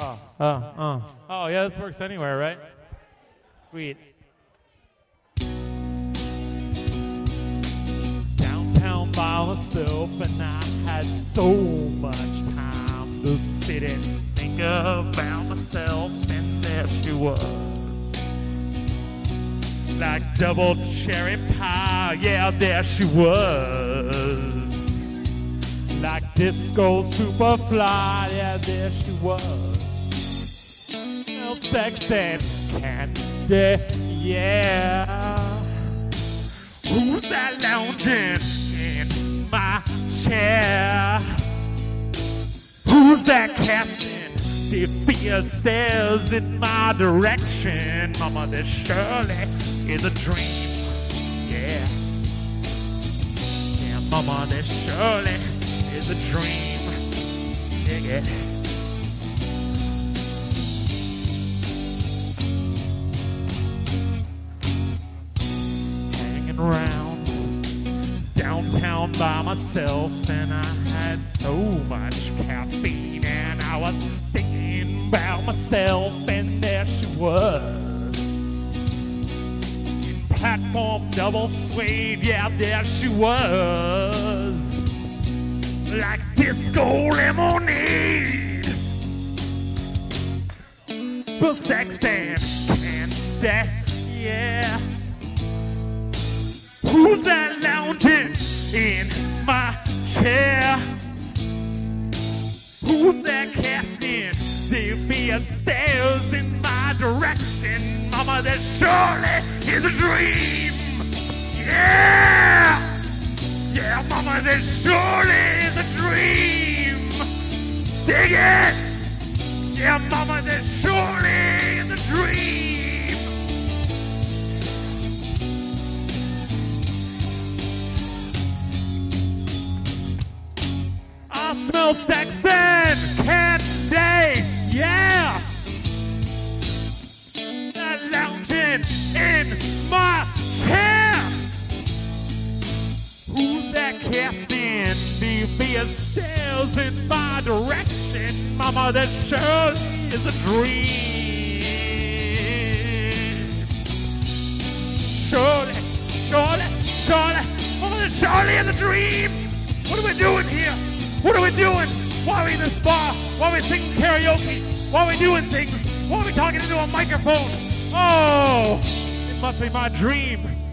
Oh, yeah, this works anywhere, right? Sweet. Downtown by myself, and I had so much time to sit and think about myself, and there she was. Like double cherry pie, yeah, there she was. Like disco superfly, yeah, there she was. No sex and candy, yeah. Who's that lounging in my chair? Who's that casting the fierce stares in my direction? Mama, this surely is a dream, yeah. Yeah, mama, this surely is a dream, yeah. Hanging around downtown by myself, and I had so much caffeine, and I was thinking about myself, and there she was. Platform double suede, yeah, there she was. Like disco lemonade, for sex and candy, yeah. Who's that lounging in my chair? Who's that casting severe stares in my direction? Mama, that surely is a dream, yeah. Yeah, mama, that surely is a dream. Dig it! Yeah, mama, that surely is a dream. I smell sex and candy, yeah. That lounging in my chair. Who's that casting the fierce stares in my direction? Mama, that surely is a dream. Surely, surely, surely, mama, that surely is a dream. What are we doing here? What are we doing? Why are we in this bar? Why are we singing karaoke? Why are we doing things? Why are we talking into a microphone? Oh, it must be my dream.